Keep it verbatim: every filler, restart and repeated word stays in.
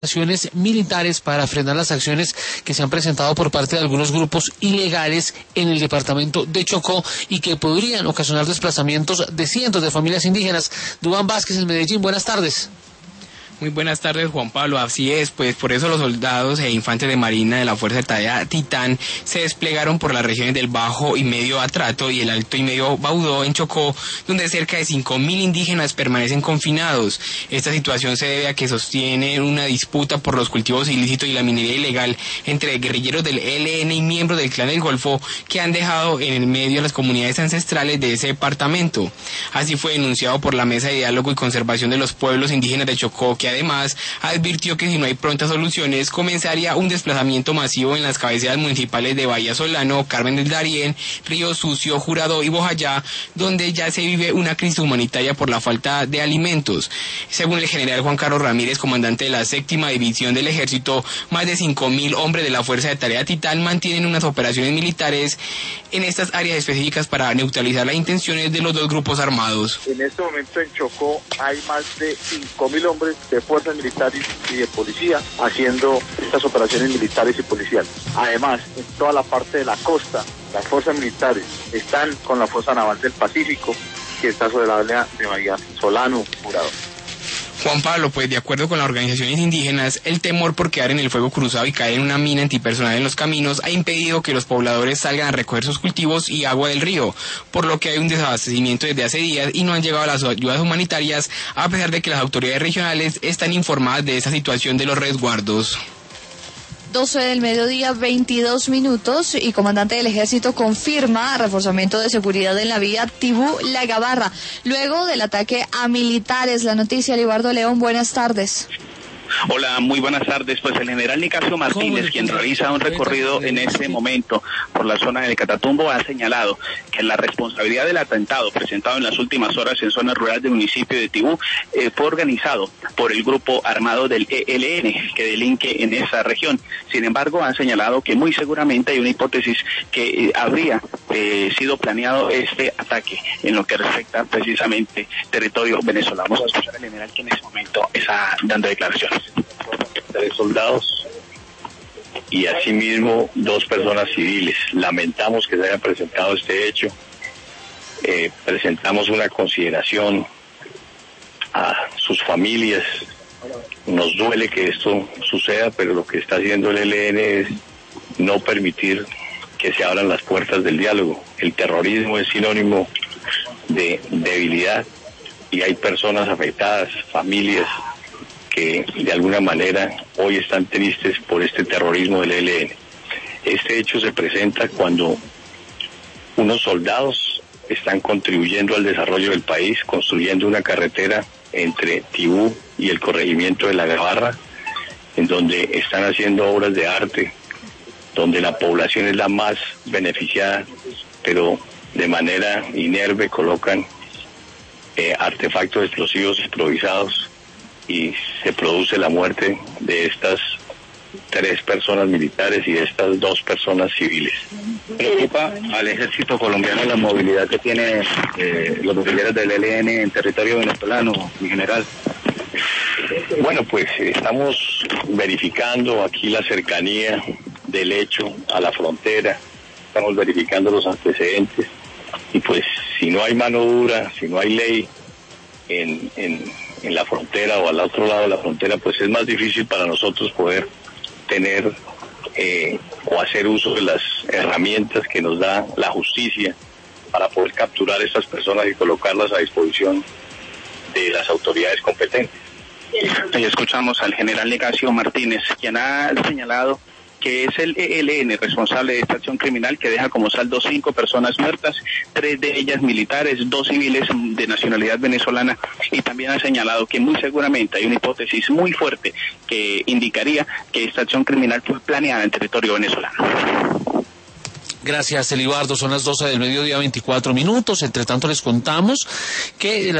acciones militares para frenar las acciones que se han presentado por parte de algunos grupos ilegales en el departamento de Chocó y que podrían ocasionar desplazamientos de cientos de familias indígenas. Duván Vázquez en Medellín, buenas tardes. Muy buenas tardes, Juan Pablo. Así es, pues por eso los soldados e infantes de marina de la Fuerza de Tarea Titán se desplegaron por las regiones del Bajo y Medio Atrato y el Alto y Medio Baudó en Chocó, donde cerca de cinco mil indígenas permanecen confinados. Esta situación se debe a que sostiene una disputa por los cultivos ilícitos y la minería ilegal entre guerrilleros del E L N y miembros del Clan del Golfo que han dejado en el medio a las comunidades ancestrales de ese departamento. Así fue denunciado por la Mesa de Diálogo y Conservación de los Pueblos Indígenas de Chocó, que además advirtió que si no hay prontas soluciones comenzaría un desplazamiento masivo en las cabeceras municipales de Bahía Solano, Carmen del Darién, Río Sucio, Jurado y Bojayá, donde ya se vive una crisis humanitaria por la falta de alimentos. Según el general Juan Carlos Ramírez, comandante de la séptima división del ejército, más de cinco mil hombres de la Fuerza de Tarea Titán mantienen unas operaciones militares en estas áreas específicas para neutralizar las intenciones de los dos grupos armados. En este momento en Chocó hay más de cinco mil hombres de fuerzas militares y de policía haciendo estas operaciones militares y policiales. Además, en toda la parte de la costa, las fuerzas militares están con la Fuerza Naval del Pacífico, que está sobre la área de Bahía Solano, Jurado. Juan Pablo, pues de acuerdo con las organizaciones indígenas, el temor por quedar en el fuego cruzado y caer en una mina antipersonal en los caminos ha impedido que los pobladores salgan a recoger sus cultivos y agua del río, por lo que hay un desabastecimiento desde hace días y no han llegado las ayudas humanitarias, a pesar de que las autoridades regionales están informadas de esta situación de los resguardos. doce del mediodía, veintidós minutos, y comandante del ejército confirma reforzamiento de seguridad en la vía Tibú-La Gabarra, luego del ataque a militares. La noticia, Libardo León, buenas tardes. Hola, muy buenas tardes. Pues el general Nicasio Martínez, quien realiza un recorrido en este momento por la zona de Catatumbo, ha señalado que la responsabilidad del atentado presentado en las últimas horas en zonas rurales del municipio de Tibú eh, fue organizado por el grupo armado del E L N que delinque en esa región. Sin embargo, han señalado que muy seguramente hay una hipótesis que eh, habría eh, sido planeado este ataque en lo que respecta precisamente territorio venezolano. Vamos a escuchar al general que en este momento está dando declaraciones. Tres soldados y asimismo dos personas civiles. Lamentamos que se haya presentado este hecho. Eh, presentamos una consideración a sus familias. Nos duele que esto suceda, pero lo que está haciendo el E L N es no permitir que se abran las puertas del diálogo. El terrorismo es sinónimo de debilidad y hay personas afectadas, familias que de alguna manera hoy están tristes por este terrorismo del E L N. Este hecho se presenta cuando unos soldados están contribuyendo al desarrollo del país, construyendo una carretera entre Tibú y el corregimiento de La Gabarra, en donde están haciendo obras de arte, donde la población es la más beneficiada, pero de manera inerme colocan eh, artefactos explosivos improvisados y se produce la muerte de estas tres personas militares y de estas dos personas civiles. ¿Preocupa al ejército colombiano la movilidad que tiene eh, los guerrilleros del E L N en territorio venezolano, en general? Bueno, pues estamos verificando aquí la cercanía del hecho a la frontera, estamos verificando los antecedentes y pues si no hay mano dura, si no hay ley en, en, en la frontera o al otro lado de la frontera, pues es más difícil para nosotros poder tener eh, o hacer uso de las herramientas que nos da la justicia para poder capturar a estas personas y colocarlas a disposición de las autoridades competentes. Y escuchamos al general Nicasio Martínez, quien ha señalado que es el E L N responsable de esta acción criminal que deja como saldo cinco personas muertas, tres de ellas militares, dos civiles de nacionalidad venezolana, y también ha señalado que muy seguramente hay una hipótesis muy fuerte que indicaría que esta acción criminal fue planeada en territorio venezolano. Gracias, Elibardo. Son las doce del mediodía, veinticuatro minutos. Entre tanto, les contamos que